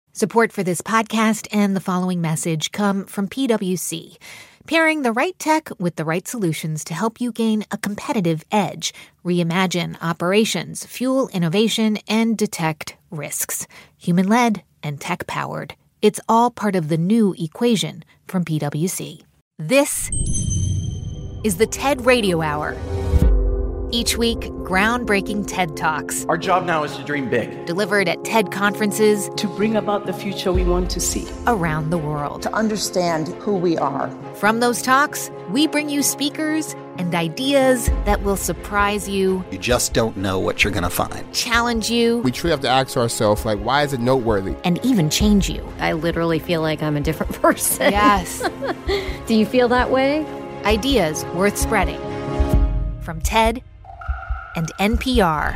Support for this podcast and the following message come from PwC, pairing the right tech with the right solutions to help you gain a competitive edge, reimagine operations, fuel innovation, and detect risks. Human-led and tech-powered. It's all part of the new equation from PwC. This is the TED Radio Hour. Each week, groundbreaking TED Talks. Our job now is to dream big. Delivered at TED conferences. To bring about the future we want to see. Around the world. To understand who we are. From those talks, we bring you speakers and ideas that will surprise you. You just don't know what you're going to find. Challenge you. We truly have to ask ourselves, why is it noteworthy? And even change you. I literally feel like I'm a different person. Yes. Do you feel that way? Ideas worth spreading. From TED and NPR.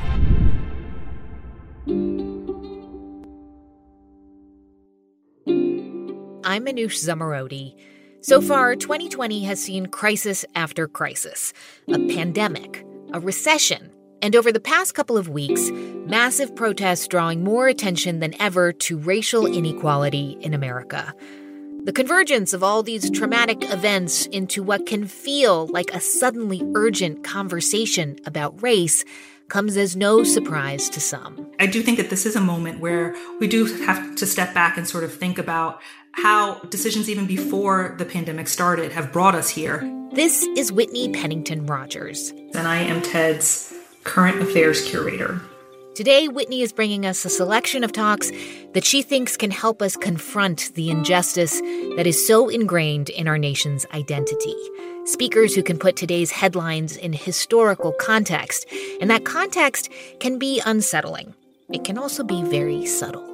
I'm Manoush Zomorodi. So far, 2020 has seen crisis after crisis. A pandemic, a recession, and over the past couple of weeks, massive protests drawing more attention than ever to racial inequality in America. The convergence of all these traumatic events into what can feel like a suddenly urgent conversation about race comes as no surprise to some. I do think that this is a moment where we do have to step back and sort of think about how decisions even before the pandemic started have brought us here. This is Whitney Pennington Rogers. And I am TED's current affairs curator. Today, Whitney is bringing us a selection of talks that she thinks can help us confront the injustice that is so ingrained in our nation's identity. Speakers who can put today's headlines in historical context, and that context can be unsettling. It can also be very subtle.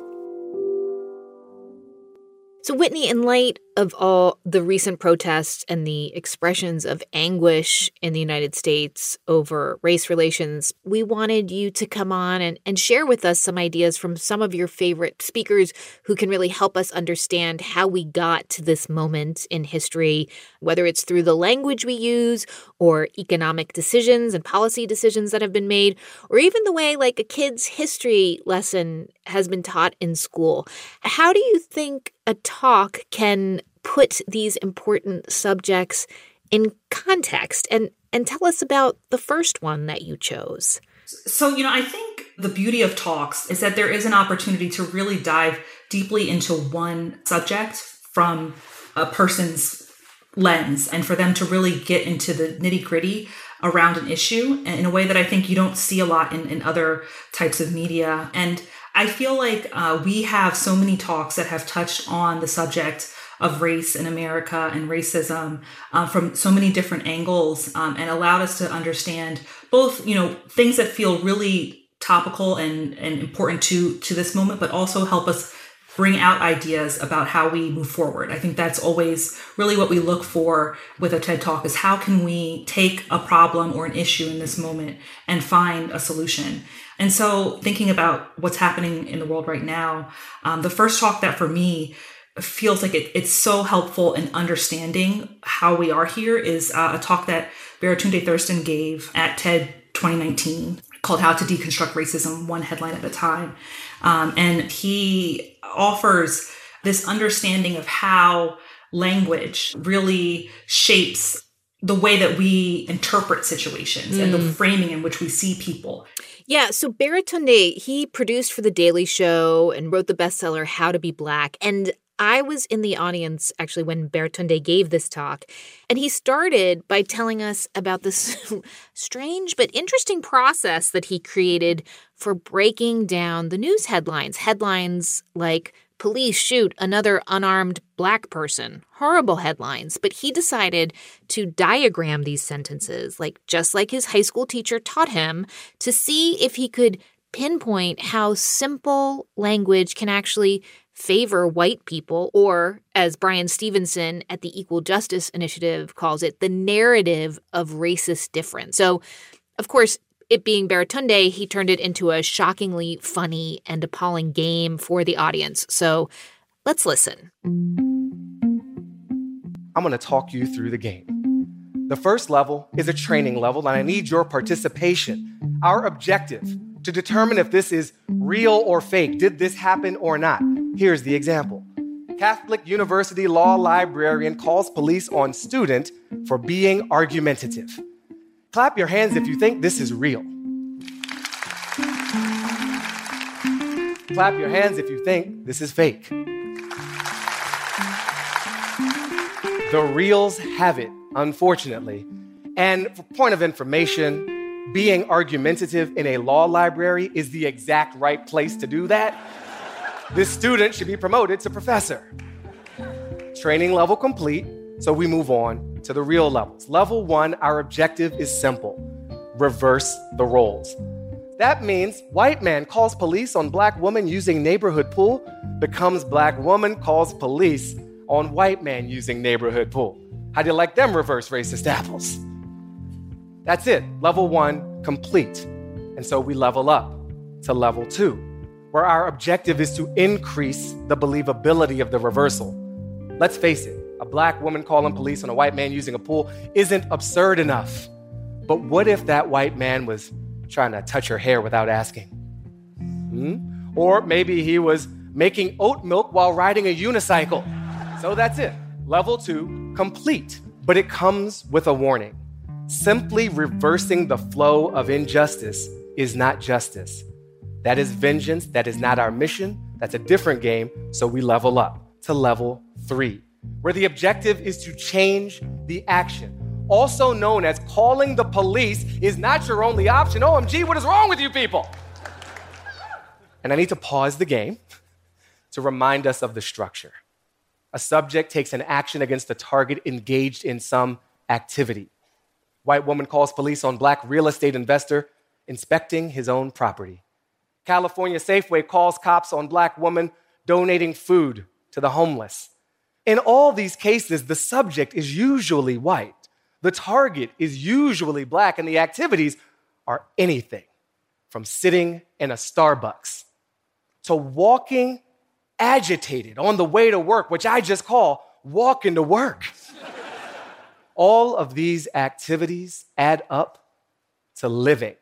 So, Whitney, in light of all the recent protests and the expressions of anguish in the United States over race relations, we wanted you to come on and share with us some ideas from some of your favorite speakers who can really help us understand how we got to this moment in history, whether it's through the language we use or economic decisions and policy decisions that have been made, or even the way like a kid's history lesson has been taught in school. How do you think a talk can put these important subjects in context? And tell us about the first one that you chose. So, I think the beauty of talks is that there is an opportunity to really dive deeply into one subject from a person's lens and for them to really get into the nitty-gritty around an issue in a way that I think you don't see a lot in other types of media. And I feel like we have so many talks that have touched on the subject of race in America and racism from so many different angles and allowed us to understand both, things that feel really topical and important to this moment, but also help us bring out ideas about how we move forward. I think that's always really what we look for with a TED Talk is how can we take a problem or an issue in this moment and find a solution. And so thinking about what's happening in the world right now, the first talk that for me feels like it's so helpful in understanding how we are here is a talk that Baratunde Thurston gave at TED 2019 called How to Deconstruct Racism, One Headline at a Time. And he offers this understanding of how language really shapes the way that we interpret situations and the framing in which we see people. Yeah, so Baratunde, he produced for The Daily Show and wrote the bestseller How to Be Black. And I was in the audience, actually, when Baratunde gave this talk, and he started by telling us about this strange but interesting process that he created for breaking down the news headlines. Headlines like, police shoot another unarmed black person. Horrible headlines. But he decided to diagram these sentences, just like his high school teacher taught him, to see if he could pinpoint how simple language can actually favor white people, or, as Brian Stevenson at the Equal Justice Initiative calls it, the narrative of racist difference. So, of course, it being Baratunde, he turned it into a shockingly funny and appalling game for the audience. So let's listen. I'm going to talk you through the game. The first level is a training level, and I need your participation. Our objective to determine if this is real or fake. Did this happen or not? Here's the example. Catholic University law librarian calls police on student for being argumentative. Clap your hands if you think this is real. Clap your hands if you think this is fake. The reals have it, unfortunately. And for point of information, being argumentative in a law library is the exact right place to do that. This student should be promoted to professor. Training level complete, so we move on to the real levels. Level 1, our objective is simple. Reverse the roles. That means white man calls police on black woman using neighborhood pool becomes black woman calls police on white man using neighborhood pool. How do you like them reverse racist apples? That's it. Level 1 complete. And so we level up to level 2, where our objective is to increase the believability of the reversal. Let's face it, a black woman calling police on a white man using a pool isn't absurd enough. But what if that white man was trying to touch her hair without asking? Or maybe he was making oat milk while riding a unicycle. So that's it. Level 2, complete. But it comes with a warning. Simply reversing the flow of injustice is not justice. That is vengeance. That is not our mission. That's a different game. So we level up to level 3, where the objective is to change the action. Also known as calling the police is not your only option. OMG, what is wrong with you people? And I need to pause the game to remind us of the structure. A subject takes an action against a target engaged in some activity. White woman calls police on black real estate investor inspecting his own property. California Safeway calls cops on black woman donating food to the homeless. In all these cases, the subject is usually white. The target is usually black, and the activities are anything from sitting in a Starbucks to walking agitated on the way to work, which I just call walking to work. All of these activities add up to living.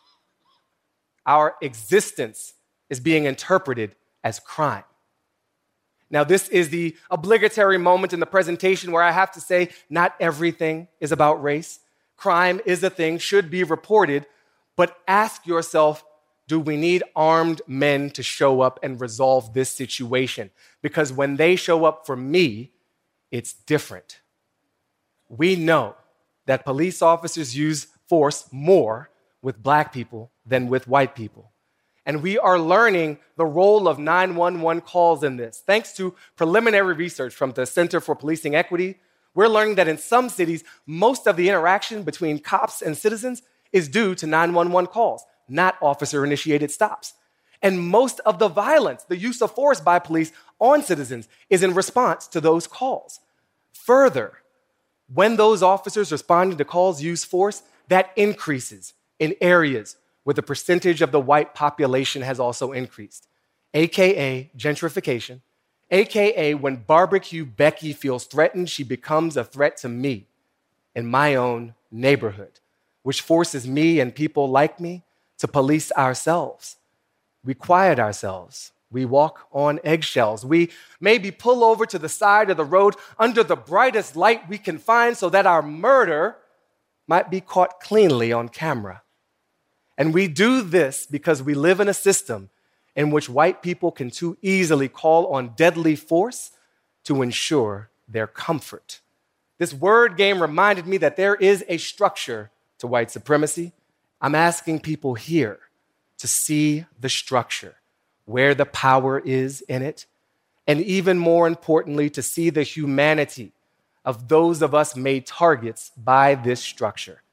Our existence is being interpreted as crime. Now, this is the obligatory moment in the presentation where I have to say not everything is about race. Crime is a thing, should be reported, but ask yourself, do we need armed men to show up and resolve this situation? Because when they show up for me, it's different. We know that police officers use force more with black people than with white people. And we are learning the role of 911 calls in this. Thanks to preliminary research from the Center for Policing Equity, we're learning that in some cities, most of the interaction between cops and citizens is due to 911 calls, not officer-initiated stops. And most of the violence, the use of force by police on citizens, is in response to those calls. Further, when those officers responding to calls use force, that increases in areas where the percentage of the white population has also increased, AKA gentrification, AKA when Barbecue Becky feels threatened, she becomes a threat to me in my own neighborhood, which forces me and people like me to police ourselves. We quiet ourselves. We walk on eggshells. We maybe pull over to the side of the road under the brightest light we can find so that our murder might be caught cleanly on camera. And we do this because we live in a system in which white people can too easily call on deadly force to ensure their comfort. This word game reminded me that there is a structure to white supremacy. I'm asking people here to see the structure, where the power is in it, and even more importantly, to see the humanity of those of us made targets by this structure.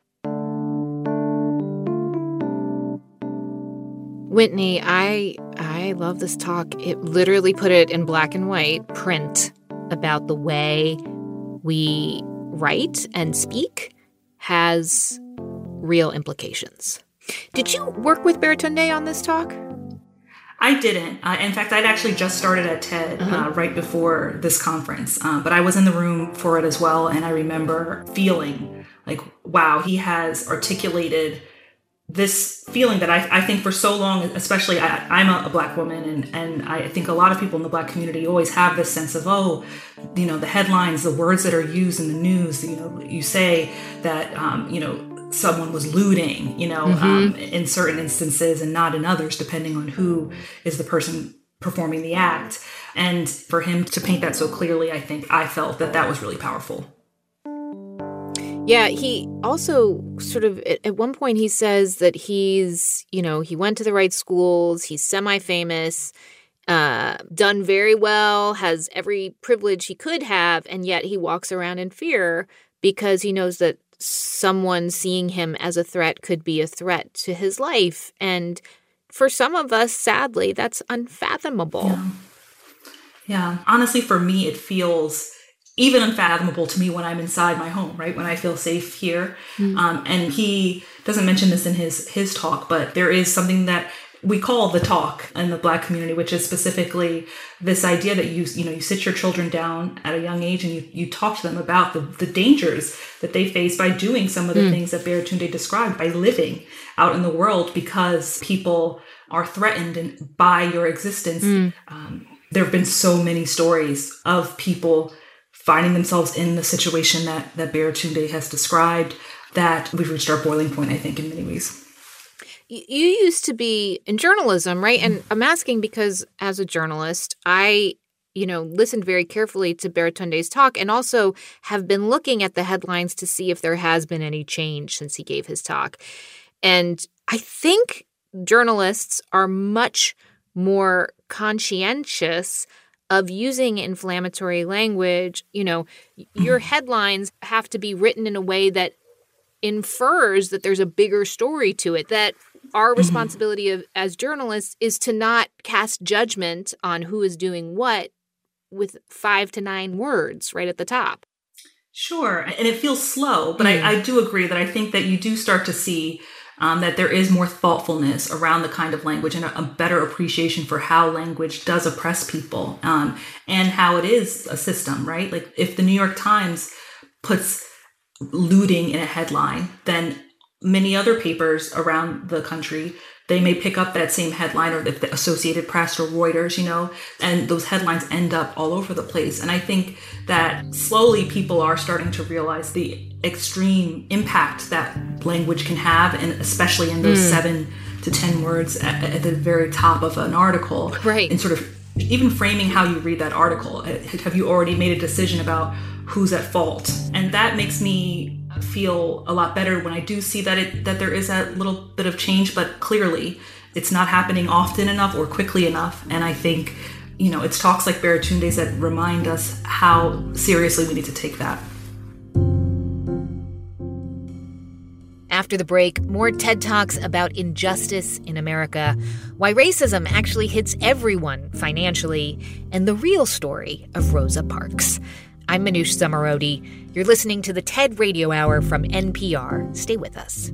Whitney, I love this talk. It literally put it in black and white print about the way we write and speak has real implications. Did you work with Baratunde on this talk? I didn't. In fact, I'd actually just started at TED right before this conference, but I was in the room for it as well, and I remember feeling like, wow, he has articulated this feeling that I think for so long, especially I'm a Black woman, and I think a lot of people in the Black community always have this sense of, the headlines, the words that are used in the news, you say that, someone was looting, in certain instances and not in others, depending on who is the person performing the act. And for him to paint that so clearly, I felt that was really powerful. Yeah, he also sort of, at one point he says that he's, he went to the right schools, he's semi-famous, done very well, has every privilege he could have, and yet he walks around in fear because he knows that someone seeing him as a threat could be a threat to his life. And for some of us, sadly, that's unfathomable. Yeah. Honestly, for me, it feels even unfathomable to me when I'm inside my home, right? When I feel safe here. And he doesn't mention this in his talk, but there is something that we call the talk in the Black community, which is specifically this idea that you sit your children down at a young age and you talk to them about the dangers that they face by doing some of the things that Baratunde described, by living out in the world because people are threatened by your existence. There have been so many stories of people finding themselves in the situation that Baratunde has described that we've reached our boiling point, I think, in many ways. You used to be in journalism, right? And I'm asking because as a journalist, I, listened very carefully to Baratunde's talk and also have been looking at the headlines to see if there has been any change since he gave his talk. And I think journalists are much more conscientious of using inflammatory language. Your headlines have to be written in a way that infers that there's a bigger story to it, that our responsibility as journalists is to not cast judgment on who is doing what with 5 to 9 words right at the top. Sure. And it feels slow, but I do agree that I think that you do start to see that there is more thoughtfulness around the kind of language and a better appreciation for how language does oppress people and how it is a system, right? Like if the New York Times puts looting in a headline, then many other papers around the country, they may pick up that same headline, or the Associated Press or Reuters, and those headlines end up all over the place. And I think that slowly people are starting to realize the extreme impact that language can have, and especially in those 7 to 10 words at the very top of an article. Right. And sort of even framing how you read that article. Have you already made a decision about who's at fault? And that makes me feel a lot better when I do see that there is a little bit of change, but clearly it's not happening often enough or quickly enough. And I think, it's talks like Baratunde's that remind us how seriously we need to take that. After the break, more TED Talks about injustice in America, why racism actually hits everyone financially, and the real story of Rosa Parks. I'm Manoush Zomorodi. You're listening to the TED Radio Hour from NPR. Stay with us.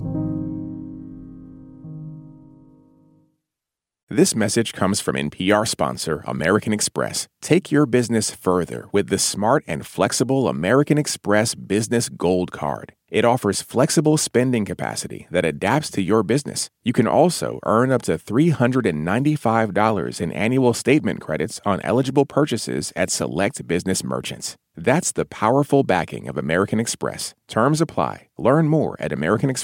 This message comes from NPR sponsor American Express. Take your business further with the smart and flexible American Express Business Gold Card. It offers flexible spending capacity that adapts to your business. You can also earn up to $395 in annual statement credits on eligible purchases at select business merchants. That's the powerful backing of American Express. Terms apply. Learn more at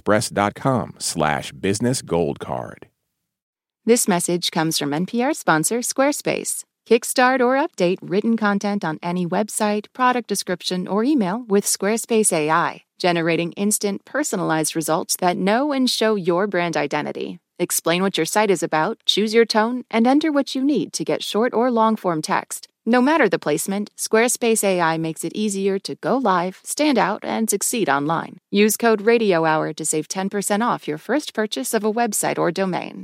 americanexpress.com/businessgoldcard. This message comes from NPR sponsor Squarespace. Kickstart or update written content on any website, product description, or email with Squarespace AI, generating instant, personalized results that know and show your brand identity. Explain what your site is about, choose your tone, and enter what you need to get short or long-form text. No matter the placement, Squarespace AI makes it easier to go live, stand out, and succeed online. Use code RadioHour to save 10% off your first purchase of a website or domain.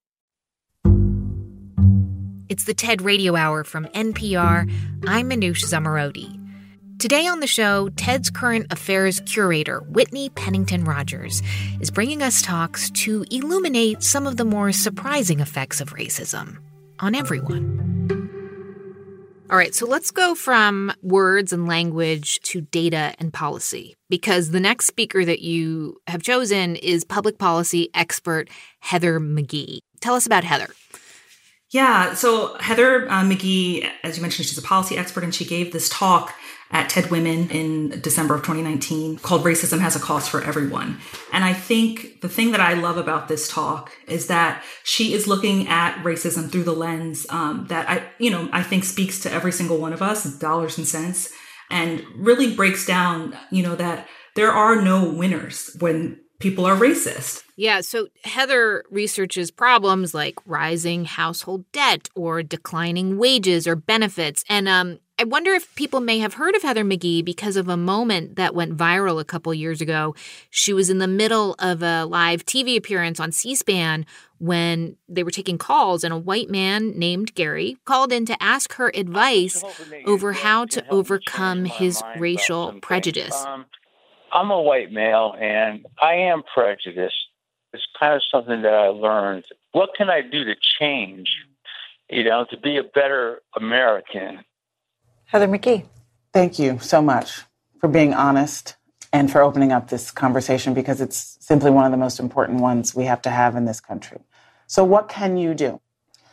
It's the TED Radio Hour from NPR. I'm Manoush Zomorodi. Today on the show, TED's current affairs curator, Whitney Pennington Rogers, is bringing us talks to illuminate some of the more surprising effects of racism on everyone. All right, so let's go from words and language to data and policy, because the next speaker that you have chosen is public policy expert Heather McGhee. Tell us about Heather. Yeah, so Heather McGhee, as you mentioned, she's a policy expert, and she gave this talk at TED Women in December of 2019 called Racism Has a Cost for Everyone. And I think the thing that I love about this talk is that she is looking at racism through the lens that I think speaks to every single one of us, dollars and cents, and really breaks down, that there are no winners when people are racist. Yeah, so Heather researches problems like rising household debt or declining wages or benefits. And I wonder if people may have heard of Heather McGhee because of a moment that went viral a couple years ago. She was in the middle of a live TV appearance on C-SPAN when they were taking calls, and a white man named Gary called in to ask her advice over how to overcome his racial prejudice. I'm a white male, and I am prejudiced. It's kind of something that I learned. What can I do to change, to be a better American? Heather McGhee. Thank you so much for being honest and for opening up this conversation, because it's simply one of the most important ones we have to have in this country. So what can you do?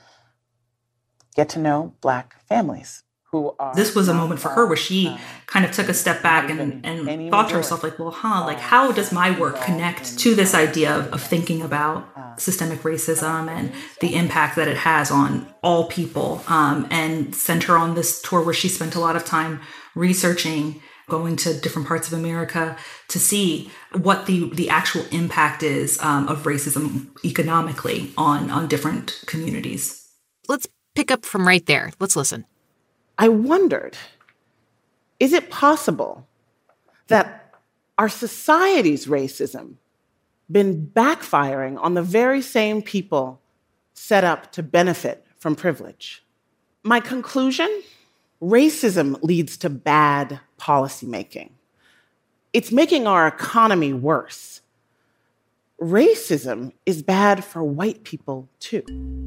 Get to know Black families. This was a moment for her where she kind of took a step back and thought to herself, how does my work connect to this idea of thinking about systemic racism and the impact that it has on all people, and sent her on this tour where she spent a lot of time researching, going to different parts of America to see what the actual impact is of racism economically on different communities. Let's pick up from right there. Let's listen. I wondered, is it possible that our society's racism been backfiring on the very same people set up to benefit from privilege? My conclusion, racism leads to bad policymaking. It's making our economy worse. Racism is bad for white people, too.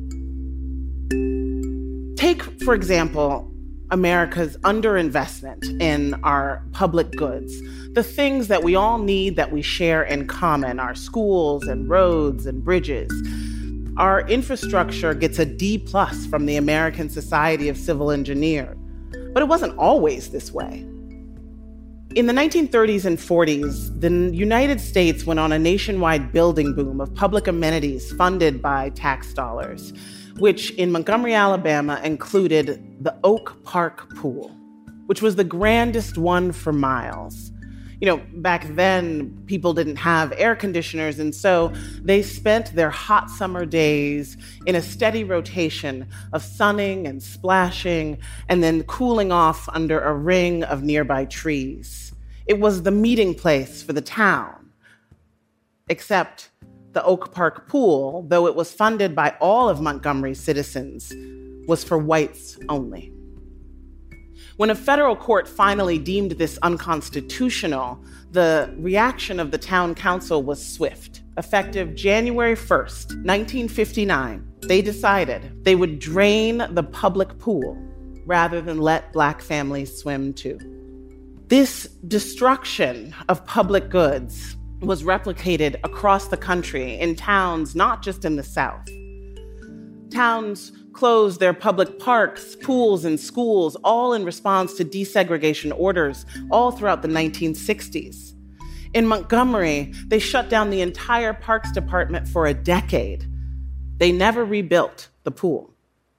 Take, for example, America's underinvestment in our public goods, the things that we all need that we share in common, our schools and roads and bridges. Our infrastructure gets a D+ from the American Society of Civil Engineers, but it wasn't always this way. In the 1930s and 40s, the United States went on a nationwide building boom of public amenities funded by tax dollars, which in Montgomery, Alabama, included the Oak Park Pool, which was the grandest one for miles. Back then, people didn't have air conditioners, and so they spent their hot summer days in a steady rotation of sunning and splashing and then cooling off under a ring of nearby trees. It was the meeting place for the town, except the Oak Park Pool, though it was funded by all of Montgomery's citizens, was for whites only. When a federal court finally deemed this unconstitutional, the reaction of the town council was swift. Effective January 1st, 1959, they decided they would drain the public pool rather than let Black families swim too. This destruction of public goods was replicated across the country in towns not just in the South. Towns closed their public parks, pools, and schools, all in response to desegregation orders all throughout the 1960s. In Montgomery, they shut down the entire Parks Department for a decade. They never rebuilt the pool.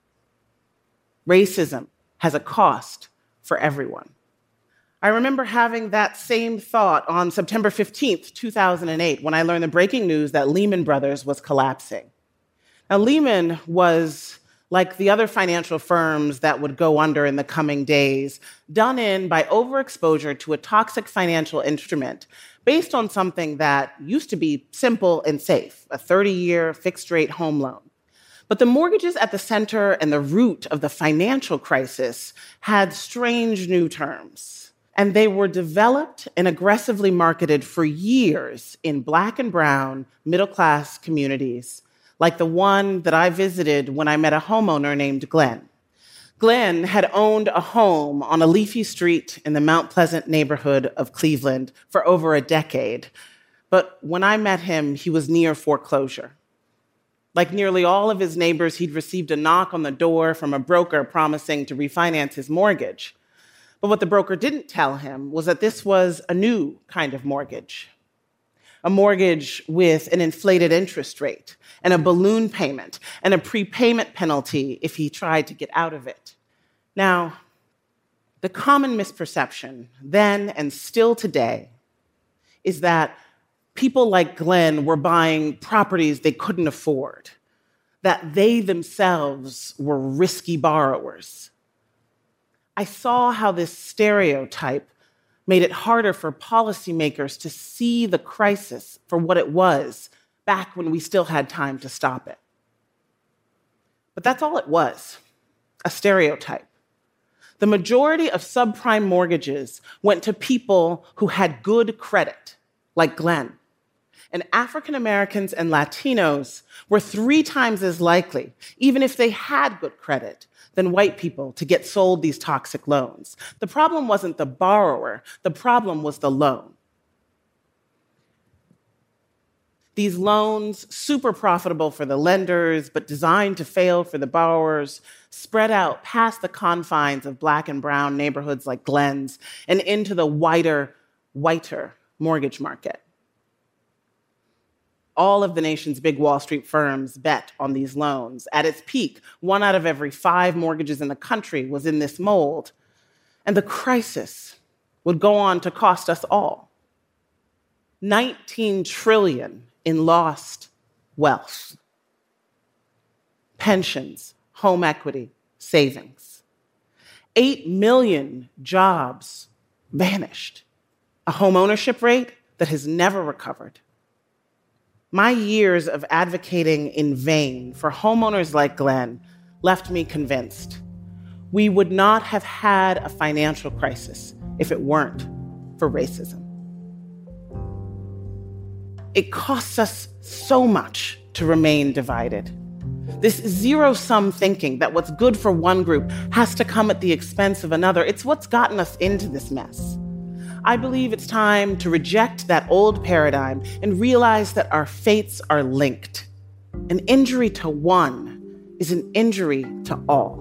Racism has a cost for everyone. I remember having that same thought on September 15th, 2008, when I learned the breaking news that Lehman Brothers was collapsing. Now, Lehman was, like the other financial firms that would go under in the coming days, done in by overexposure to a toxic financial instrument based on something that used to be simple and safe, a 30-year fixed-rate home loan. But the mortgages at the center and the root of the financial crisis had strange new terms. And they were developed and aggressively marketed for years in Black and brown middle-class communities, like the one that I visited when I met a homeowner named Glenn. Glenn had owned a home on a leafy street in the Mount Pleasant neighborhood of Cleveland for over a decade. But when I met him, he was near foreclosure. Like nearly all of his neighbors, he'd received a knock on the door from a broker promising to refinance his mortgage. But what the broker didn't tell him was that this was a new kind of mortgage. A mortgage with an inflated interest rate and a balloon payment and a prepayment penalty if he tried to get out of it. Now, the common misperception then and still today is that people like Glenn were buying properties they couldn't afford, that they themselves were risky borrowers. I saw how this stereotype made it harder for policymakers to see the crisis for what it was back when we still had time to stop it. But that's all it was, a stereotype. The majority of subprime mortgages went to people who had good credit, like Glenn. And African Americans and Latinos were 3 times as likely, even if they had good credit, than white people to get sold these toxic loans. The problem wasn't the borrower, the problem was the loan. These loans, super profitable for the lenders, but designed to fail for the borrowers, spread out past the confines of Black and brown neighborhoods like Glenn's and into the whiter mortgage market. All of the nation's big Wall Street firms bet on these loans. At its peak, 1 out of every 5 mortgages in the country was in this mold. And the crisis would go on to cost us all $19 trillion in lost wealth. Pensions, home equity, savings. 8 million jobs vanished. A home ownership rate that has never recovered. My years of advocating in vain for homeowners like Glenn left me convinced we would not have had a financial crisis if it weren't for racism. It costs us so much to remain divided. This zero-sum thinking that what's good for one group has to come at the expense of another, it's what's gotten us into this mess. I believe it's time to reject that old paradigm and realize that our fates are linked. An injury to one is an injury to all.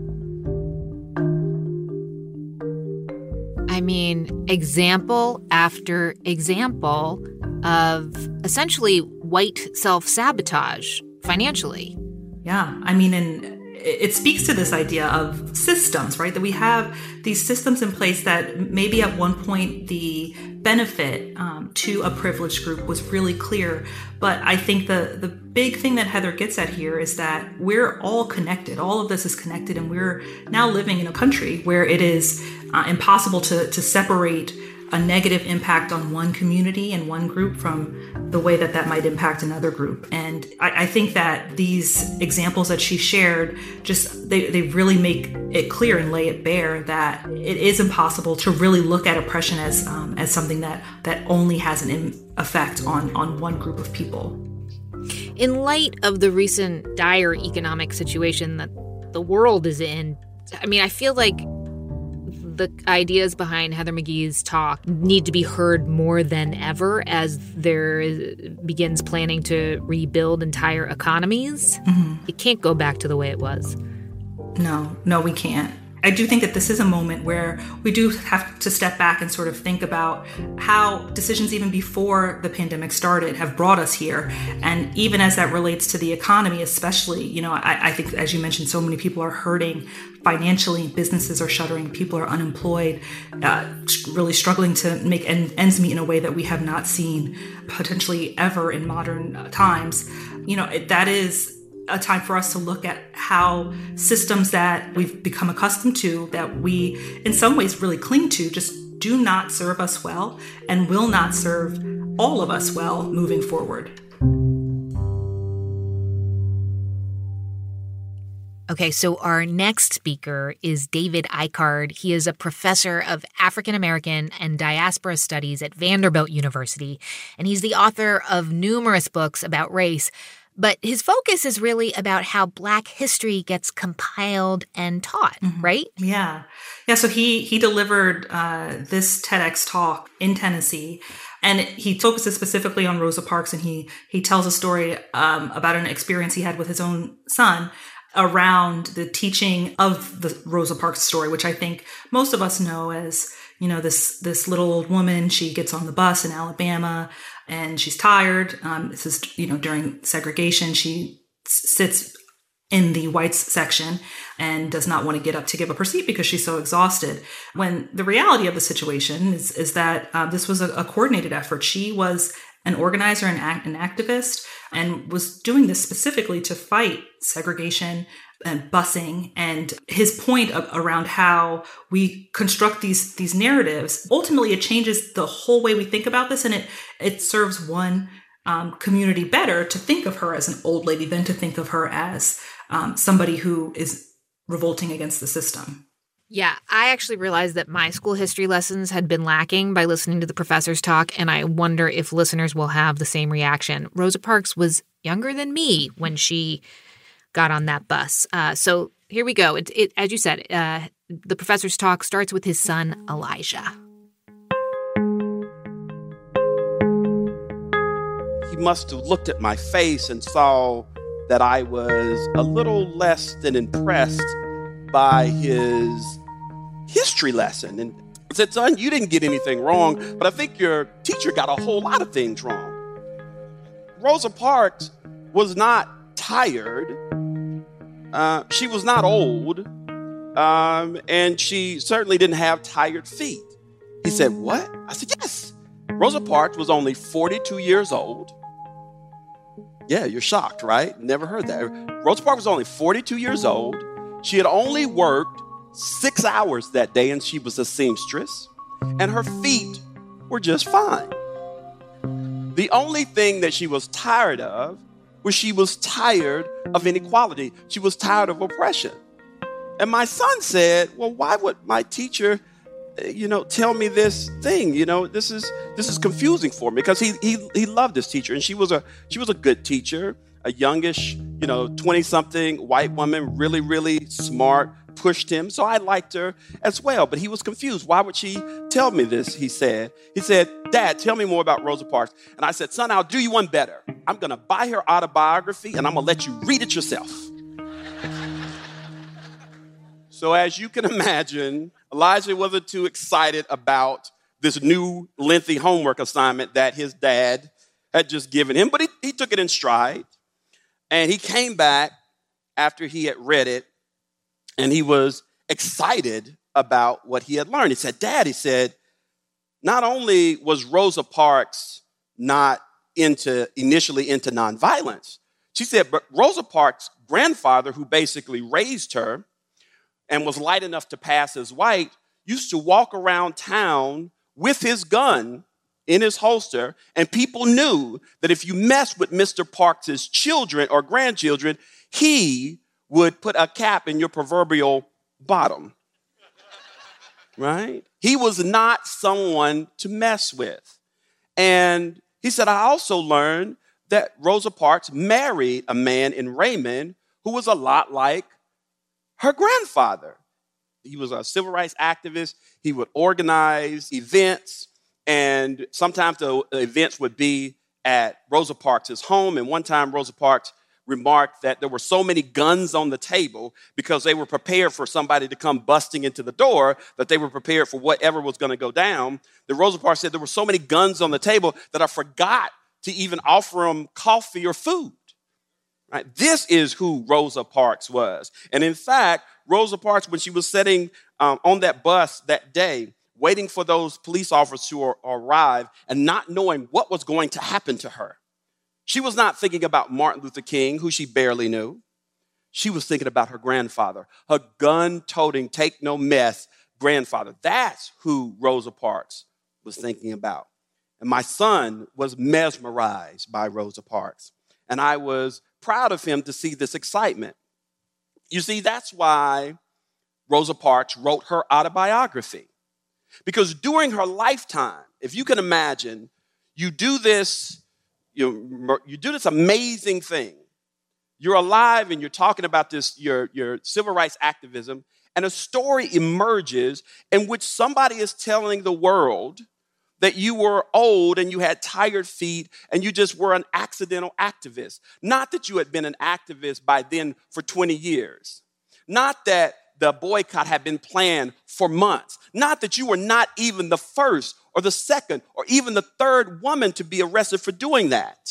I mean, example after example of essentially white self-sabotage financially. Yeah, I mean, and it speaks to this idea of systems, right? That we have these systems in place that maybe at one point the benefit to a privileged group was really clear. But I think the big thing that Heather gets at here is that we're all connected. All of this is connected, and we're now living in a country where it is impossible to separate a negative impact on one community and one group from the way that might impact another group. And I think that these examples that she shared, just they really make it clear and lay it bare that it is impossible to really look at oppression as something that only has an effect on one group of people. In light of the recent dire economic situation that the world is in, I mean, I feel like the ideas behind Heather McGhee's talk need to be heard more than ever as there begins planning to rebuild entire economies. Mm-hmm. It can't go back to the way it was. No, we can't. I do think that this is a moment where we do have to step back and sort of think about how decisions even before the pandemic started have brought us here. And even as that relates to the economy, especially, I think, as you mentioned, so many people are hurting financially, businesses are shuttering, people are unemployed, really struggling to make ends meet in a way that we have not seen potentially ever in modern times. That is a time for us to look at how systems that we've become accustomed to, that we in some ways really cling to, just do not serve us well and will not serve all of us well moving forward. Okay, so our next speaker is David Eichard. He is a professor of African American and Diaspora Studies at Vanderbilt University, and he's the author of numerous books about race. But his focus is really about how Black history gets compiled and taught, right? Yeah. Yeah, so he delivered this TEDx talk in Tennessee, and he focuses specifically on Rosa Parks, and he tells a story about an experience he had with his own son around the teaching of the Rosa Parks story, which I think most of us know as, this little old woman. She gets on the bus in Alabama and she's tired. This is, during segregation. She sits in the whites section and does not want to get up to give up her seat because she's so exhausted. When the reality of the situation is that this was a coordinated effort. She was an organizer and an activist and was doing this specifically to fight segregation and busing. And his point around how we construct these narratives, ultimately it changes the whole way we think about this. And it serves one community better to think of her as an old lady than to think of her as somebody who is revolting against the system. Yeah, I actually realized that my school history lessons had been lacking by listening to the professor's talk, and I wonder if listeners will have the same reaction. Rosa Parks was younger than me when she got on that bus. So here we go. It as you said, the professor's talk starts with his son, Elijah. He must have looked at my face and saw that I was a little less than impressed by his history lesson. And I said, son, you didn't get anything wrong, but I think your teacher got a whole lot of things wrong. Rosa Parks was not tired. She was not old. And she certainly didn't have tired feet. He said, what? I said, yes. Rosa Parks was only 42 years old. Yeah, you're shocked, right? Never heard that. Rosa Parks was only 42 years old. She had only worked 6 hours that day, and she was a seamstress, and her feet were just fine. The only thing that she was tired of was she was tired of inequality. She was tired of oppression. And my son said, well, why would my teacher, tell me this thing? This is confusing for me, because he loved this teacher, and she was a good teacher, a youngish, 20-something white woman, really, really smart, pushed him. So I liked her as well. But he was confused. Why would she tell me this? He said, Dad, tell me more about Rosa Parks. And I said, son, I'll do you one better. I'm going to buy her autobiography, and I'm going to let you read it yourself. So as you can imagine, Elijah wasn't too excited about this new lengthy homework assignment that his dad had just given him, but he took it in stride. And he came back after he had read it, and he was excited about what he had learned. He said, Dad, not only was Rosa Parks not initially into nonviolence, she said, but Rosa Parks' grandfather, who basically raised her and was light enough to pass as white, used to walk around town with his gun in his holster, and people knew that if you messed with Mr. Parks' children or grandchildren, he would put a cap in your proverbial bottom, right? He was not someone to mess with. And he said, I also learned that Rosa Parks married a man in Raymond who was a lot like her grandfather. He was a civil rights activist. He would organize events. And sometimes the events would be at Rosa Parks' home. And one time Rosa Parks remarked that there were so many guns on the table because they were prepared for somebody to come busting into the door, that they were prepared for whatever was going to go down. The Rosa Parks said there were so many guns on the table that I forgot to even offer them coffee or food. Right? This is who Rosa Parks was. And in fact, Rosa Parks, when she was sitting on that bus that day, waiting for those police officers to arrive and not knowing what was going to happen to her, she was not thinking about Martin Luther King, who she barely knew. She was thinking about her grandfather, her gun-toting, take-no-mess grandfather. That's who Rosa Parks was thinking about. And my son was mesmerized by Rosa Parks. And I was proud of him to see this excitement. You see, that's why Rosa Parks wrote her autobiography. Because during her lifetime, if you can imagine, you do this amazing thing. You're alive and you're talking about this, your civil rights activism, and a story emerges in which somebody is telling the world that you were old and you had tired feet and you just were an accidental activist. Not that you had been an activist by then for 20 years. Not that the boycott had been planned for months. Not that you were not even the first or the second or even the third woman to be arrested for doing that.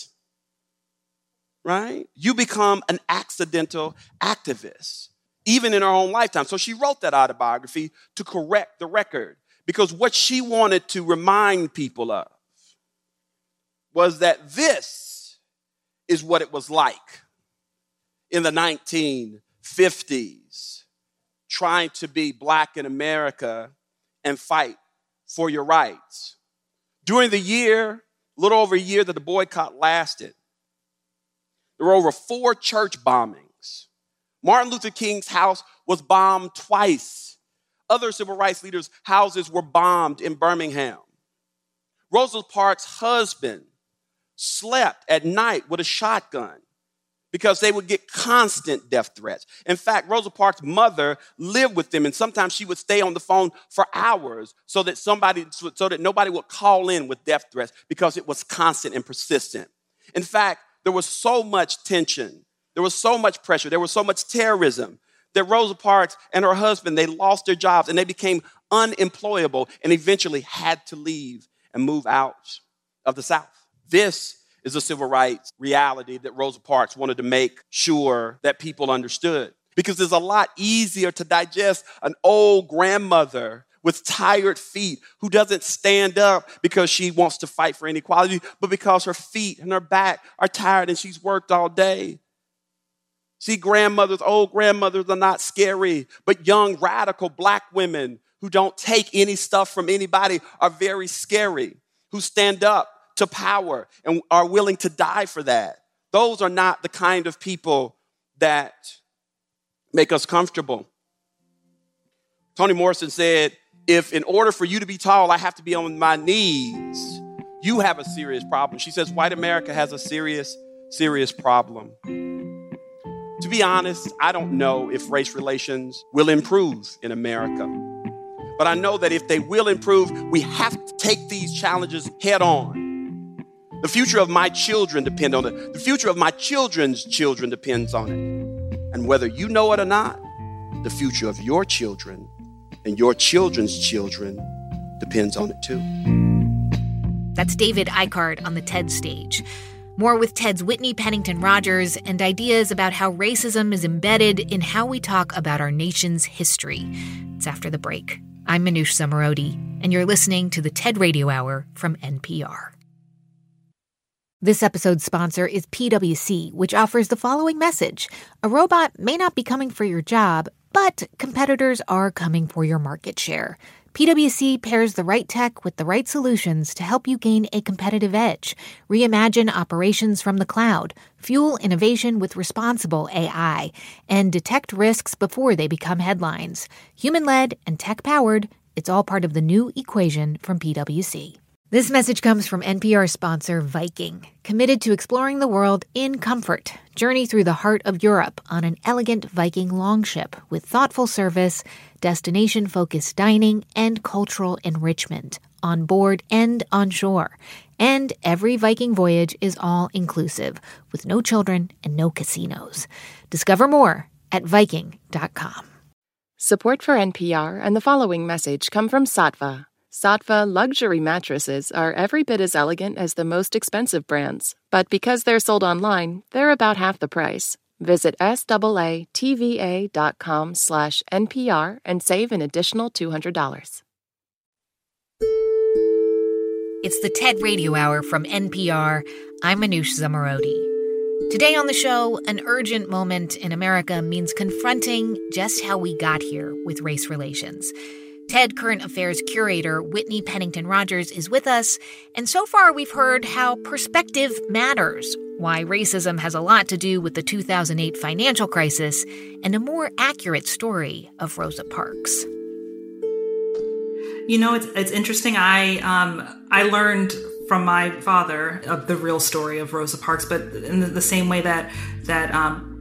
Right? You become an accidental activist, even in her own lifetime. So she wrote that autobiography to correct the record, because what she wanted to remind people of was that this is what it was like in the 1950s, trying to be Black in America and fight for your rights. During the year, a little over a year that the boycott lasted, there were over 4 church bombings. Martin Luther King's house was bombed twice. Other civil rights leaders' houses were bombed in Birmingham. Rosa Parks' husband slept at night with a shotgun because they would get constant death threats. In fact, Rosa Parks' mother lived with them, and sometimes she would stay on the phone for hours so that nobody would call in with death threats because it was constant and persistent. In fact, there was so much tension, there was so much pressure, there was so much terrorism that Rosa Parks and her husband, they lost their jobs and they became unemployable and eventually had to leave and move out of the South. This is a civil rights reality that Rosa Parks wanted to make sure that people understood, because it's a lot easier to digest an old grandmother with tired feet who doesn't stand up because she wants to fight for inequality, but because her feet and her back are tired and she's worked all day. See, old grandmothers are not scary, but young, radical Black women who don't take any stuff from anybody are very scary, who stand up to power and are willing to die for that. Those are not the kind of people that make us comfortable. Toni Morrison said, if in order for you to be tall, I have to be on my knees, you have a serious problem. She says, white America has a serious, serious problem. To be honest, I don't know if race relations will improve in America. But I know that if they will improve, we have to take these challenges head on. The future of my children depend on it. The future of my children's children depends on it. And whether you know it or not, the future of your children and your children's children depends on it too. That's David Icart on the TED stage. More with TED's Whitney Pennington Rogers and ideas about how racism is embedded in how we talk about our nation's history. It's after the break. I'm Manoush Zomorodi, and you're listening to the TED Radio Hour from NPR. This episode's sponsor is PwC, which offers the following message. A robot may not be coming for your job, but competitors are coming for your market share. PwC pairs the right tech with the right solutions to help you gain a competitive edge, reimagine operations from the cloud, fuel innovation with responsible AI, and detect risks before they become headlines. Human-led and tech-powered, it's all part of the new equation from PwC. This message comes from NPR sponsor Viking, committed to exploring the world in comfort. Journey through the heart of Europe on an elegant Viking longship with thoughtful service, destination-focused dining, and cultural enrichment on board and on shore. And every Viking voyage is all-inclusive, with no children and no casinos. Discover more at Viking.com. Support for NPR and the following message come from Saatva. Saatva luxury mattresses are every bit as elegant as the most expensive brands, but because they're sold online, they're about half the price. Visit SAATVA.com/NPR and save an additional $200. It's the TED Radio Hour from NPR. I'm Manoush Zomorodi. Today on the show, an urgent moment in America means confronting just how we got here with race relations. TED Current Affairs curator Whitney Pennington Rogers is with us, and so far we've heard how perspective matters, why racism has a lot to do with the 2008 financial crisis, and a more accurate story of Rosa Parks. You know, it's interesting. I learned from my father of the real story of Rosa Parks, but in the same way that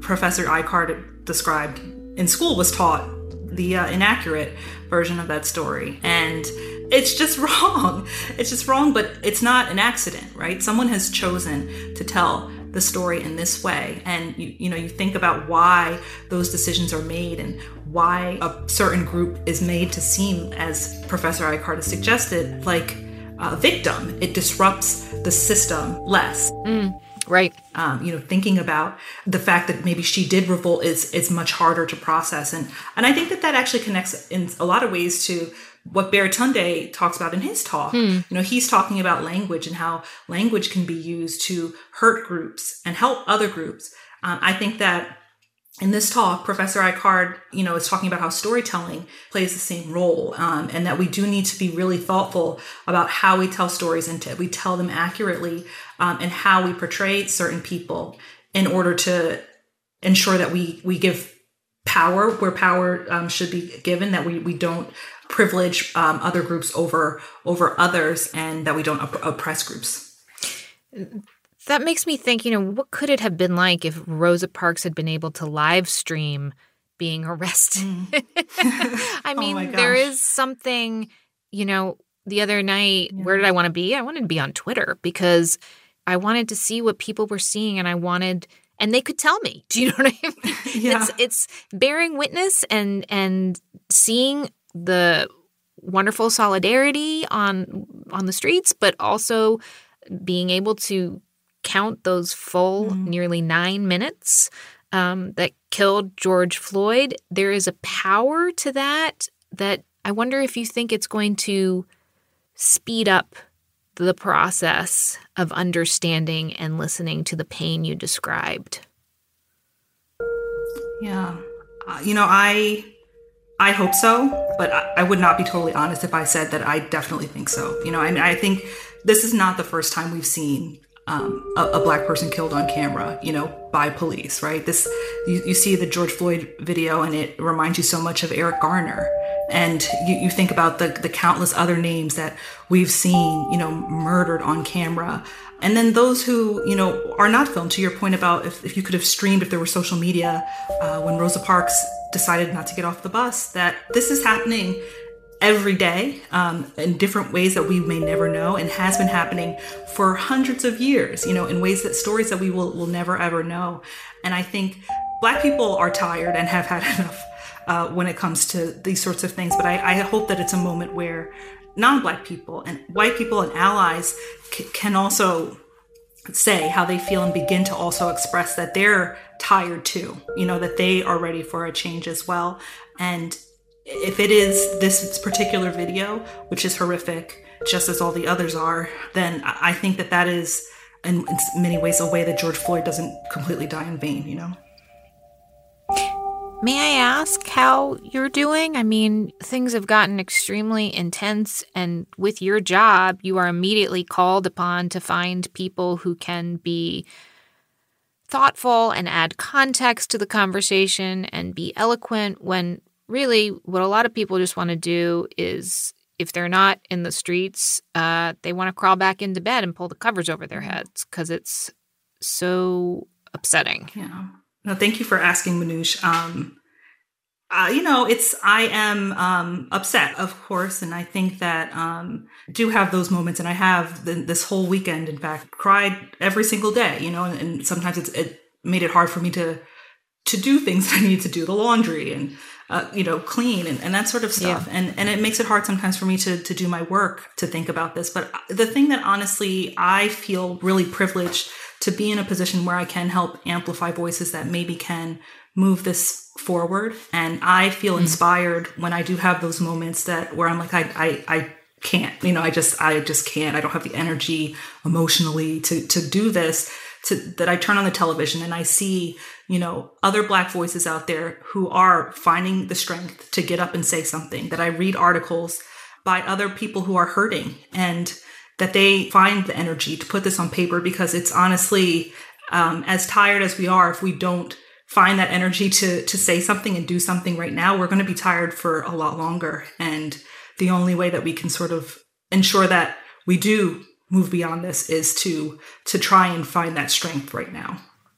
Professor Icard described in school was taught the inaccurate version of that story. And it's just wrong. It's just wrong, but it's not an accident, right? Someone has chosen to tell the story in this way. And you think about why those decisions are made and why a certain group is made to seem, as Professor Icard has suggested, like a victim. It disrupts the system less. Right. Thinking about the fact that maybe she did revolt is much harder to process. And I think that actually connects in a lot of ways to what Baratunde talks about in his talk. He's talking about language and how language can be used to hurt groups and help other groups. I think that in this talk, Professor Icard, is talking about how storytelling plays the same role, and that we do need to be really thoughtful about how we tell stories and we tell them accurately, and how we portray certain people in order to ensure that we give power where power should be given, that we don't privilege other groups over others, and that we don't oppress groups. That makes me think, what could it have been like if Rosa Parks had been able to live stream being arrested? I mean, there is something, the other night, where did I want to be? I wanted to be on Twitter because I wanted to see what people were seeing, and they could tell me. Do you know what I mean? Yeah. It's bearing witness and seeing the wonderful solidarity on the streets, but also being able to count those full nearly 9 minutes that killed George Floyd. There is a power to that I wonder if you think it's going to speed up the process of understanding and listening to the pain you described. Yeah. I hope so, but I would not be totally honest if I said that I definitely think so. I think this is not the first time we've seen a Black person killed on camera, by police, right? You see the George Floyd video and it reminds you so much of Eric Garner. And you think about the countless other names that we've seen, murdered on camera. And then those who, are not filmed, to your point about if you could have streamed, if there were social media, when Rosa Parks decided not to get off the bus, that this is happening every day in different ways that we may never know, and has been happening for hundreds of years, in ways that stories that we will never, ever know. And I think Black people are tired and have had enough when it comes to these sorts of things. But I hope that it's a moment where non-Black people and white people and allies can also say how they feel and begin to also express that they're tired too, that they are ready for a change as well. And if it is this particular video, which is horrific, just as all the others are, then I think that is, in many ways, a way that George Floyd doesn't completely die in vain, May I ask how you're doing? I mean, things have gotten extremely intense, and with your job, you are immediately called upon to find people who can be thoughtful and add context to the conversation and be eloquent when really, what a lot of people just want to do is, if they're not in the streets, they want to crawl back into bed and pull the covers over their heads because it's so upsetting. Yeah. No, thank you for asking, Manoush. I am upset, of course, and I think that do have those moments, and I have this whole weekend, in fact, cried every single day, and sometimes it made it hard for me to do things I need to do, the laundry and clean and that sort of stuff. Yeah. And it makes it hard sometimes for me to do my work, to think about this. But the thing that honestly, I feel really privileged to be in a position where I can help amplify voices that maybe can move this forward. And I feel inspired when I do have those moments where I'm like, I can't, I just can't. I don't have the energy emotionally to do this. That I turn on the television and I see, other Black voices out there who are finding the strength to get up and say something, that I read articles by other people who are hurting and that they find the energy to put this on paper, because it's honestly, as tired as we are, if we don't find that energy to say something and do something right now, we're going to be tired for a lot longer. And the only way that we can sort of ensure that we do move beyond this is to try and find that strength right now.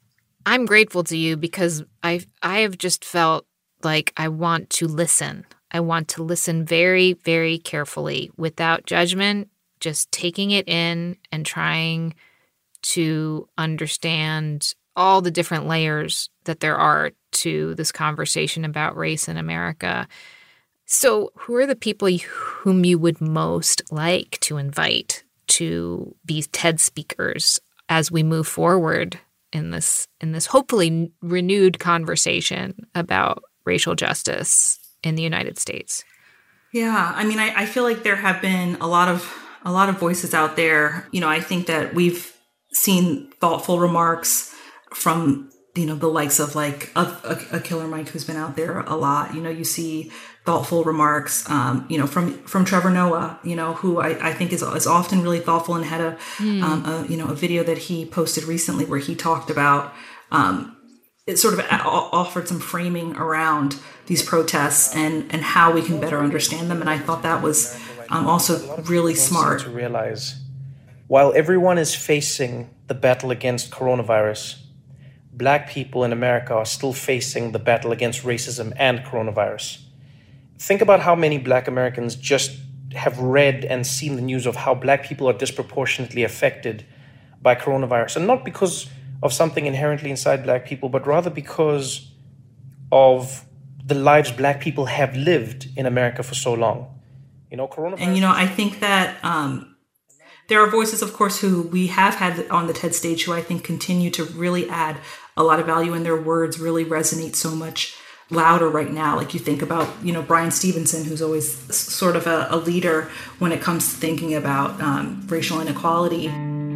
I'm grateful to you because I have just felt like I want to listen. I want to listen very, very carefully without judgment, just taking it in and trying to understand all the different layers that there are to this conversation about race in America. So who are the people whom you would most like to invite to be TED speakers as we move forward in this hopefully renewed conversation about racial justice in the United States? Yeah, I mean, I feel like there have been a lot of voices out there. You know, I think that we've seen thoughtful remarks from, you know, the likes of like a Killer Mike who's been out there a lot. You know, you see thoughtful remarks, you know, from Trevor Noah, you know, who I think is often really thoughtful and had a video that he posted recently where he talked about it sort of offered some framing around these protests and how we can better understand them. And I thought that was also really smart. To realize, while everyone is facing the battle against coronavirus, Black people in America are still facing the battle against racism and coronavirus. Think about how many Black Americans just have read and seen the news of how Black people are disproportionately affected by coronavirus. And not because of something inherently inside Black people, but rather because of the lives Black people have lived in America for so long. You know, coronavirus. And, you know, I think that there are voices, of course, who we have had on the TED stage who I think continue to really add a lot of value, and their words really resonate so much louder right now. Like you think about, you know, Brian Stevenson, who's always sort of a leader when it comes to thinking about racial inequality.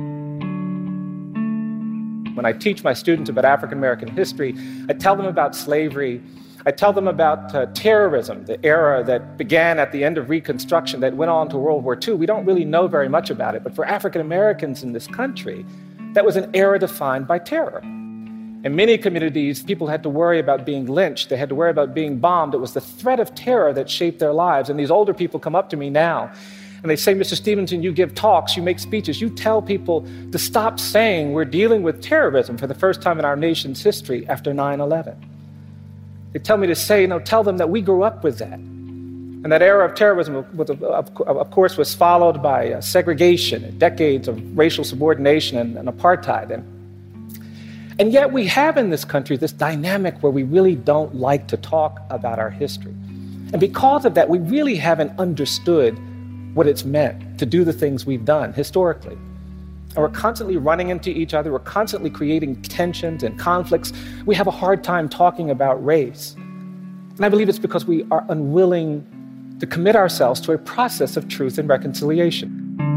When I teach my students about African American history, I tell them about slavery. I tell them about terrorism, the era that began at the end of Reconstruction that went on to World War II. We don't really know very much about it, but for African Americans in this country, that was an era defined by terror. In many communities, people had to worry about being lynched. They had to worry about being bombed. It was the threat of terror that shaped their lives. And these older people come up to me now, and they say, Mr. Stevenson, you give talks, you make speeches, you tell people to stop saying we're dealing with terrorism for the first time in our nation's history after 9/11. They tell me to say, tell them that we grew up with that. And that era of terrorism, of course, was followed by segregation, decades of racial subordination and apartheid. And yet we have in this country this dynamic where we really don't like to talk about our history. And because of that, we really haven't understood what it's meant to do the things we've done historically. And we're constantly running into each other. We're constantly creating tensions and conflicts. We have a hard time talking about race. And I believe it's because we are unwilling to commit ourselves to a process of truth and reconciliation.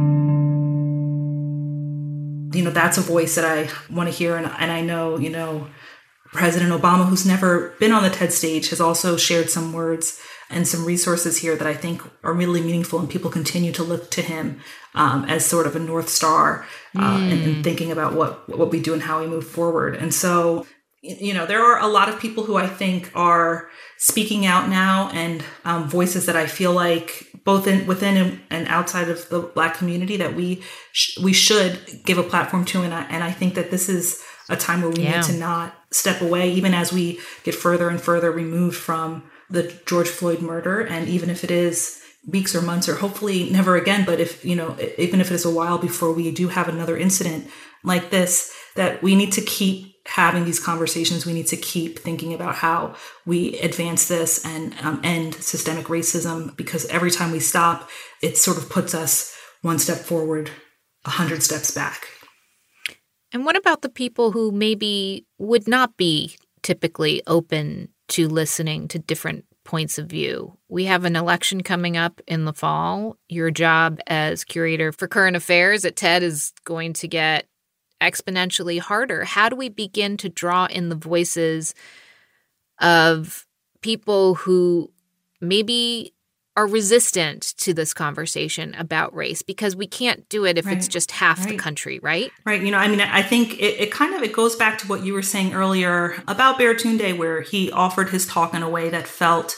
You know, that's a voice that I want to hear. And I know, you know, President Obama, who's never been on the TED stage, has also shared some words and some resources here that I think are really meaningful, and people continue to look to him as sort of a North Star in thinking about what we do and how we move forward. And so, you know, there are a lot of people who I think are speaking out now, and voices that I feel like both within and outside of the Black community that we should give a platform to. And I think that this is a time where we need to not step away, even as we get further and further removed from the George Floyd murder. And even if it is weeks or months or hopefully never again, but if, you know, even if it is a while before we do have another incident like this, that we need to keep having these conversations. We need to keep thinking about how we advance this and end systemic racism, because every time we stop, it sort of puts us one step forward, 100 steps back. And what about the people who maybe would not be typically open to listening to different points of view? We have an election coming up in the fall. Your job as curator for current affairs at TED is going to get exponentially harder. How do we begin to draw in the voices of people who maybe are resistant to this conversation about race? Because we can't do it if it's just half the country, right? Right. You know, I mean, I think it goes back to what you were saying earlier about Baratunde, where he offered his talk in a way that felt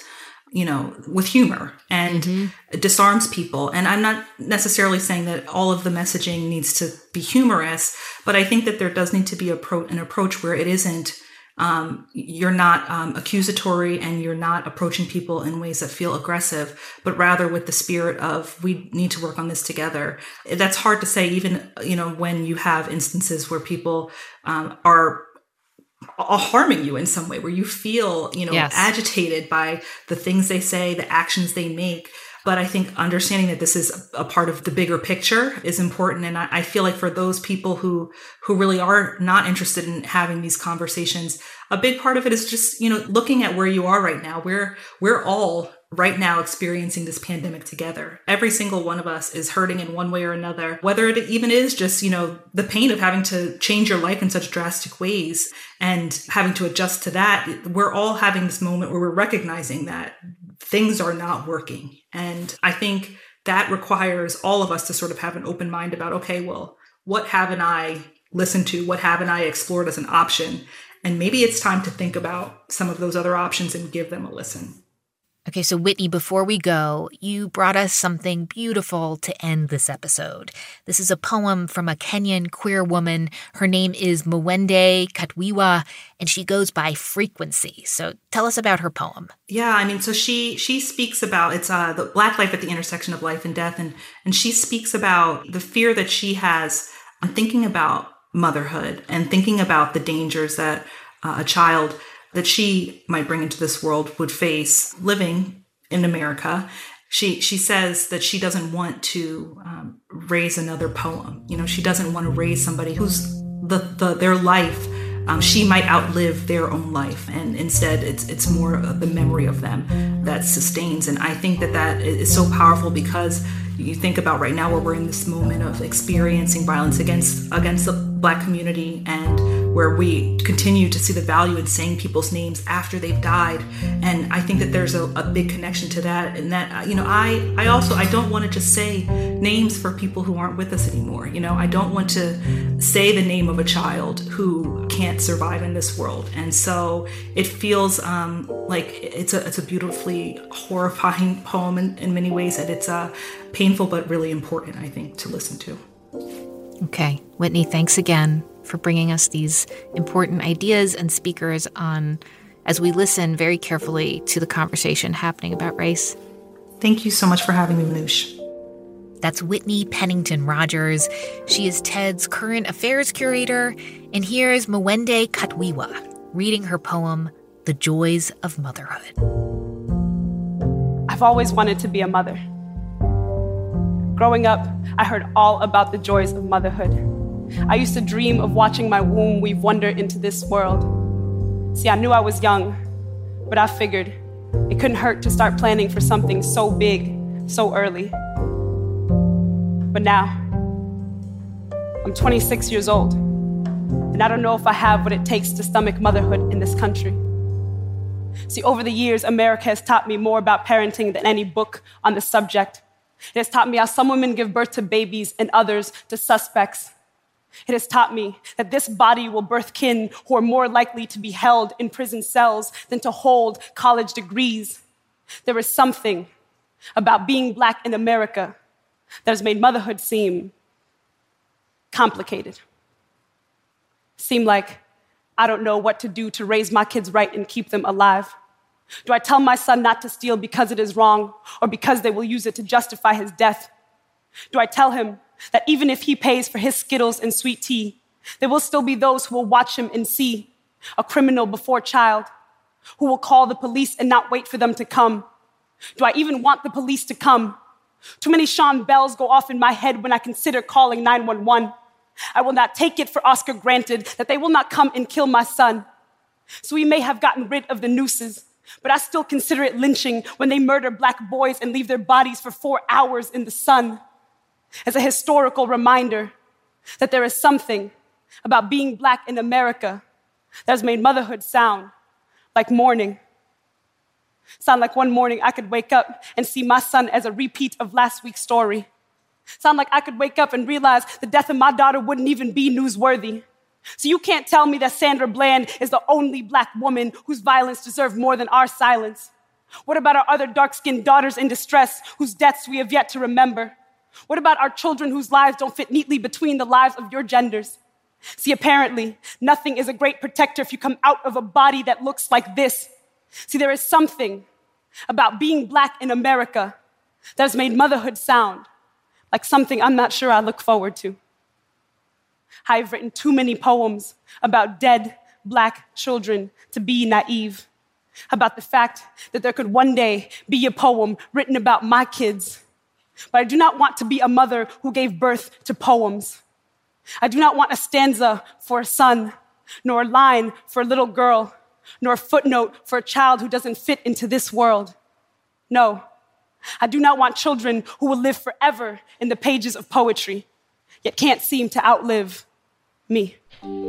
with humor and disarms people. And I'm not necessarily saying that all of the messaging needs to be humorous, but I think that there does need to be an approach where it isn't, you're not accusatory and you're not approaching people in ways that feel aggressive, but rather with the spirit of, we need to work on this together. That's hard to say, even, when you have instances where people are harming you in some way, where you feel, agitated by the things they say, the actions they make. But I think understanding that this is a part of the bigger picture is important. And I feel like for those people who really are not interested in having these conversations, a big part of it is just, looking at where you are right now. We're all right now experiencing this pandemic together. Every single one of us is hurting in one way or another, whether it even is just, the pain of having to change your life in such drastic ways and having to adjust to that. We're all having this moment where we're recognizing that things are not working. And I think that requires all of us to sort of have an open mind about, okay, well, what haven't I listened to? What haven't I explored as an option? And maybe it's time to think about some of those other options and give them a listen. Okay, so Whitney, before we go, you brought us something beautiful to end this episode. This is a poem from a Kenyan queer woman. Her name is Mwende Katwiwa, and she goes by Frequency. So tell us about her poem. Yeah, so she speaks about, it's the Black life at the intersection of life and death, and she speaks about the fear that she has on thinking about motherhood and thinking about the dangers that a child that she might bring into this world would face living in America. She says that she doesn't want to raise another poem. She doesn't want to raise somebody who's their life. She might outlive their own life, and instead it's more of the memory of them that sustains. And I think that is so powerful, because you think about right now where we're in this moment of experiencing violence against the Black community, and where we continue to see the value in saying people's names after they've died. And I think that there's a big connection to that. And that, I don't want to just say names for people who aren't with us anymore. I don't want to say the name of a child who can't survive in this world. And so it feels like it's a beautifully horrifying poem in many ways, and it's painful but really important, I think, to listen to. Okay, Whitney, thanks again for bringing us these important ideas and speakers on as we listen very carefully to the conversation happening about race. Thank you so much for having me, Manoush. That's Whitney Pennington Rogers. She is TED's current affairs curator, and here's Mwende Katwiwa reading her poem, The Joys of Motherhood. I've always wanted to be a mother. Growing up, I heard all about the joys of motherhood. I used to dream of watching my womb weave wonder into this world. See, I knew I was young, but I figured it couldn't hurt to start planning for something so big, so early. But now, I'm 26 years old, and I don't know if I have what it takes to stomach motherhood in this country. See, over the years, America has taught me more about parenting than any book on the subject. It has taught me how some women give birth to babies and others to suspects. It has taught me that this body will birth kin who are more likely to be held in prison cells than to hold college degrees. There is something about being Black in America that has made motherhood seem complicated. Seem like I don't know what to do to raise my kids right and keep them alive. Do I tell my son not to steal because it is wrong, or because they will use it to justify his death? Do I tell him that even if he pays for his Skittles and sweet tea, there will still be those who will watch him and see a criminal before child, who will call the police and not wait for them to come? Do I even want the police to come? Too many Sean bells go off in my head when I consider calling 911. I will not take it for Oscar granted that they will not come and kill my son. So we may have gotten rid of the nooses, but I still consider it lynching when they murder Black boys and leave their bodies for 4 hours in the sun. As a historical reminder that there is something about being Black in America that has made motherhood sound like morning. Sound like one morning I could wake up and see my son as a repeat of last week's story. Sound like I could wake up and realize the death of my daughter wouldn't even be newsworthy. So you can't tell me that Sandra Bland is the only Black woman whose violence deserved more than our silence. What about our other dark-skinned daughters in distress whose deaths we have yet to remember? What about our children whose lives don't fit neatly between the lives of your genders? See, apparently, nothing is a great protector if you come out of a body that looks like this. See, there is something about being Black in America that has made motherhood sound like something I'm not sure I look forward to. I've written too many poems about dead Black children to be naive, about the fact that there could one day be a poem written about my kids. But I do not want to be a mother who gave birth to poems. I do not want a stanza for a son, nor a line for a little girl, nor a footnote for a child who doesn't fit into this world. No, I do not want children who will live forever in the pages of poetry, yet can't seem to outlive me.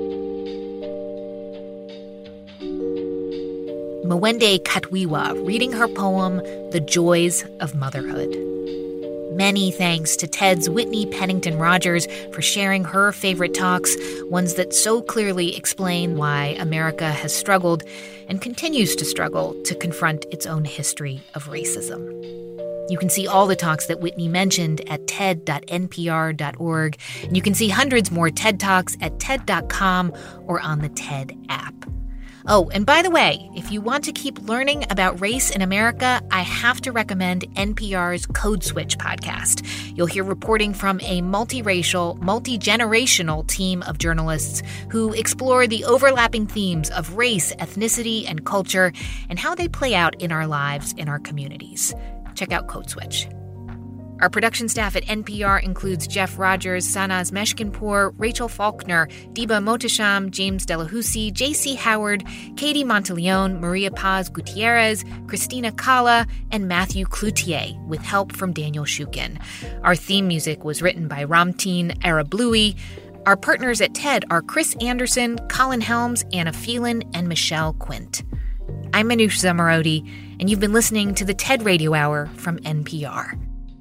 Mwende Katwiwa reading her poem, The Joys of Motherhood. Many thanks to TED's Whitney Pennington Rogers for sharing her favorite talks, ones that so clearly explain why America has struggled and continues to struggle to confront its own history of racism. You can see all the talks that Whitney mentioned at ted.npr.org, and you can see hundreds more TED Talks at ted.com or on the TED app. Oh, and by the way, if you want to keep learning about race in America, I have to recommend NPR's Code Switch podcast. You'll hear reporting from a multiracial, multi-generational team of journalists who explore the overlapping themes of race, ethnicity, and culture, and how they play out in our lives in our communities. Check out Code Switch. Our production staff at NPR includes Jeff Rogers, Sanaz Meshkinpour, Rachel Faulkner, Diba Mohtasham, James Delahousie, J.C. Howard, Katie Monteleone, Maria Paz Gutierrez, Christina Kala, and Matthew Cloutier, with help from Daniel Shukin. Our theme music was written by Ramtin Arablouei. Our partners at TED are Chris Anderson, Colin Helms, Anna Phelan, and Michelle Quint. I'm Manoush Zomorodi, and you've been listening to the TED Radio Hour from NPR.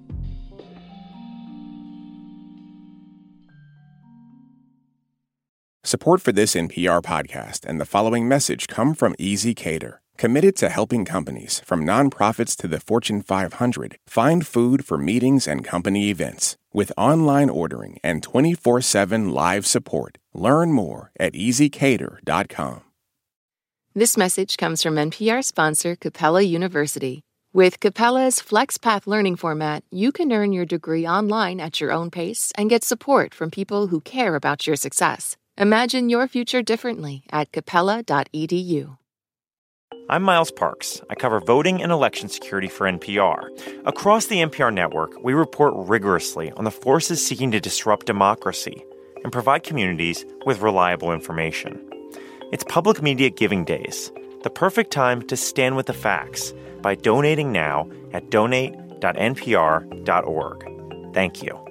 Support for this NPR podcast and the following message come from ezCater, committed to helping companies, from nonprofits to the Fortune 500, find food for meetings and company events. With online ordering and 24/7 live support. Learn more at ezcater.com. This message comes from NPR sponsor Capella University. With Capella's FlexPath learning format, you can earn your degree online at your own pace and get support from people who care about your success. Imagine your future differently at capella.edu. I'm Miles Parks. I cover voting and election security for NPR. Across the NPR network, we report rigorously on the forces seeking to disrupt democracy and provide communities with reliable information. It's Public Media Giving Days, the perfect time to stand with the facts by donating now at donate.npr.org. Thank you.